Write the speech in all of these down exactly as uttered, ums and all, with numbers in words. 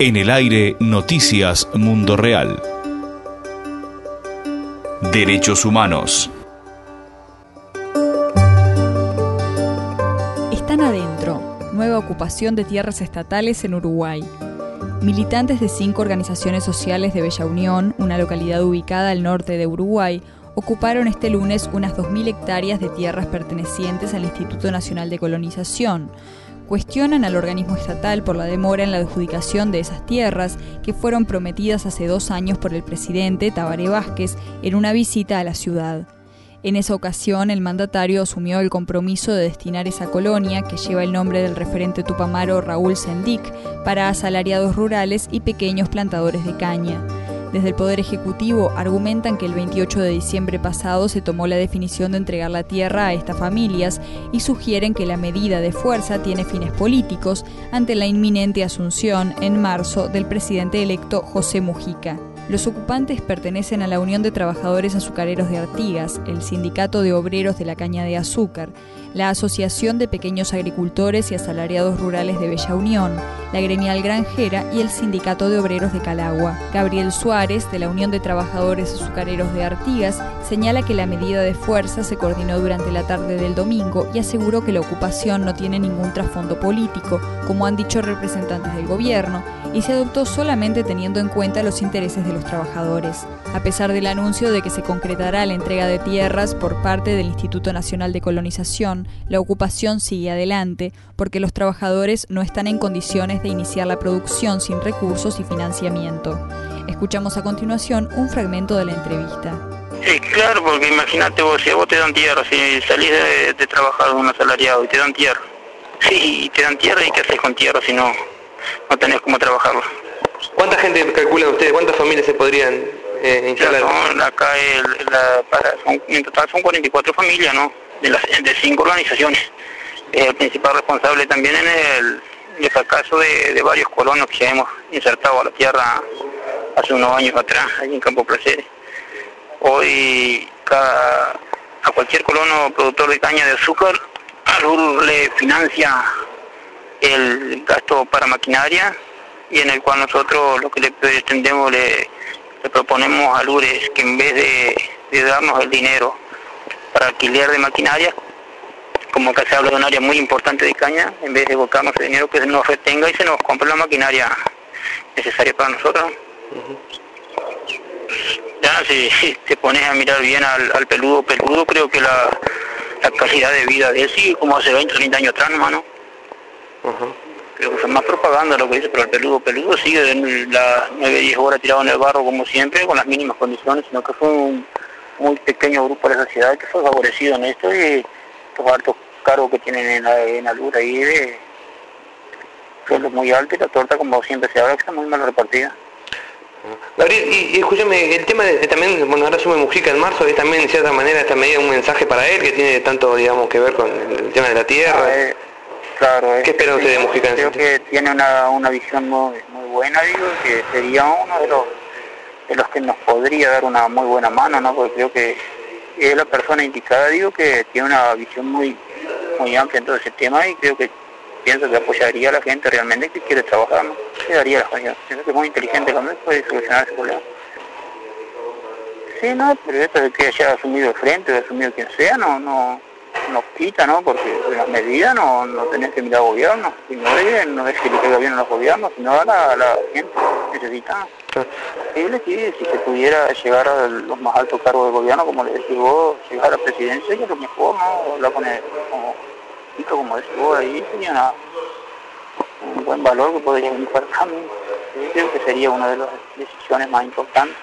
En el aire, Noticias Mundo Real. Derechos humanos. Están adentro. Nueva ocupación de tierras estatales en Uruguay. Militantes de cinco organizaciones sociales de Bella Unión, una localidad ubicada al norte de Uruguay, ocuparon este lunes unas dos mil hectáreas de tierras pertenecientes al Instituto Nacional de Colonización. Cuestionan al organismo estatal por la demora en la adjudicación de esas tierras que fueron prometidas hace dos años por el presidente Tabaré Vázquez en una visita a la ciudad. En esa ocasión, el mandatario asumió el compromiso de destinar esa colonia, que lleva el nombre del referente tupamaro Raúl Sendic, para asalariados rurales y pequeños plantadores de caña. Desde el Poder Ejecutivo argumentan que el veintiocho de diciembre pasado se tomó la definición de entregar la tierra a estas familias y sugieren que la medida de fuerza tiene fines políticos ante la inminente asunción en marzo del presidente electo José Mujica. Los ocupantes pertenecen a la Unión de Trabajadores Azucareros de Artigas, el Sindicato de Obreros de la Caña de Azúcar, la Asociación de Pequeños Agricultores y Asalariados Rurales de Bella Unión, la Gremial Granjera y el Sindicato de Obreros de Calagua. Gabriel Suárez, de la Unión de Trabajadores Azucareros de Artigas, señala que la medida de fuerza se coordinó durante la tarde del domingo y aseguró que la ocupación no tiene ningún trasfondo político, como han dicho representantes del gobierno, y se adoptó solamente teniendo en cuenta los intereses de los trabajadores. A pesar del anuncio de que se concretará la entrega de tierras por parte del Instituto Nacional de Colonización, la ocupación sigue adelante porque los trabajadores no están en condiciones de iniciar la producción sin recursos y financiamiento. Escuchamos a continuación un fragmento de la entrevista. Sí, claro, porque imagínate vos, si a vos te dan tierra, si salís de, de trabajar de un asalariado y te dan tierra, sí, te dan tierra, ¿y qué haces con tierra si no, no tenés cómo trabajarla? ¿Cuánta gente calculan ustedes? ¿Cuántas familias se podrían eh, instalar? Son, acá el, la, para, son, en total son cuarenta y cuatro familias, ¿no? De, las, de cinco organizaciones. Eh, el principal responsable también en el, el fracaso de, de varios colonos que ya hemos insertado a la tierra hace unos años atrás, allí en Campo Placeres. Hoy cada, a cualquier colono productor de caña de azúcar, al U R le financia el gasto para maquinaria, y en el cual nosotros lo que le pretendemos, le, le proponemos al U R es que en vez de, de darnos el dinero para alquiler de maquinaria, como acá se habla de un área muy importante de caña, en vez de buscarnos el dinero, que se nos retenga y se nos compre la maquinaria necesaria para nosotros. Uh-huh. Ya, si, si te pones a mirar bien al, al peludo, peludo, creo que la, la calidad de vida de él sigue como hace veinte, treinta años atrás, hermano. Uh-huh. Creo que es más propaganda lo que dice, pero el peludo, peludo sigue en las nueve, diez horas tirado en el barro como siempre, con las mínimas condiciones, sino que fue un muy pequeño grupo de la sociedad que fue favorecido en esto, y los altos cargos que tienen en la, en la luz ahí de sueldos muy altos, y la torta, como siempre se habla, que está muy mal repartida. Gabriel, y, y escúchame, el tema de, de también, bueno, ahora asume Mujica en marzo, es también de cierta manera esta medida un mensaje para él, que tiene tanto, digamos, que ver con el tema de la tierra. Ah, eh, claro. ¿Qué espera usted de Mujica en Creo que tiene una, una visión muy, muy buena, digo, que sería uno de los de los que nos podría dar una muy buena mano, ¿no? Porque creo que es la persona indicada, digo, que tiene una visión muy muy amplia en todo ese tema, y creo que pienso que apoyaría a la gente realmente que quiere trabajar, ¿no? Que daría la falla. Pienso que es muy inteligente también, puede solucionar ese problema. Sí, no, pero esto de que haya asumido el frente, o asumido quien sea, no no no quita, ¿no? Porque en las medidas no, no tenés que mirar al gobierno, si no es, no es que le caiga bien a los gobiernos, sino a la, a la gente necesitada. Posible que si se pudiera llegar a los más altos cargos del gobierno, como le decís vos, llegar a la presidencia, que es lo mejor, ¿no? Hablar con el, como, como decís vos, ahí sería una, un buen valor que podría venir para acá. Yo creo que sería una de las decisiones más importantes.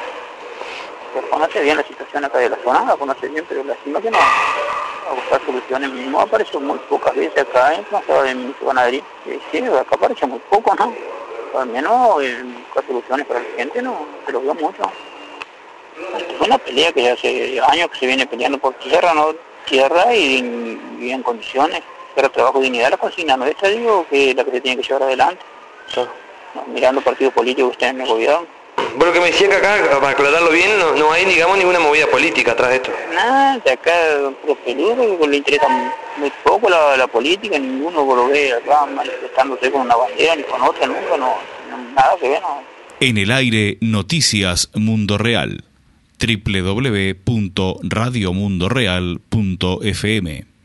Que conoce bien la situación acá de la zona, la conoce bien, pero lástima que no a buscar soluciones mismo. Apareció muy pocas veces acá, en la de ministro de Ganadería. Sí, acá apareció muy poco, ¿no? Al menos eh, buscar soluciones para la gente no se lo vio mucho. Es una pelea que ya hace años que se viene peleando por tierra, ¿no? Tierra y, y en condiciones, pero trabajo, dignidad, la consigna nuestra, digo, que es la que se tiene que llevar adelante. Sí. No, mirando partidos políticos que estén en el gobierno. Bueno, que me decía que acá, para aclararlo bien, no, no hay, digamos, ninguna movida política atrás de esto. Nada, de acá, los peludos, que le interesa muy poco la, la política, ninguno lo ve acá manifestándose con una bandera ni con otra, nunca, no, nada que ver, no. En el aire, Noticias Mundo Real. doble u doble u doble u punto radio mundo real punto f m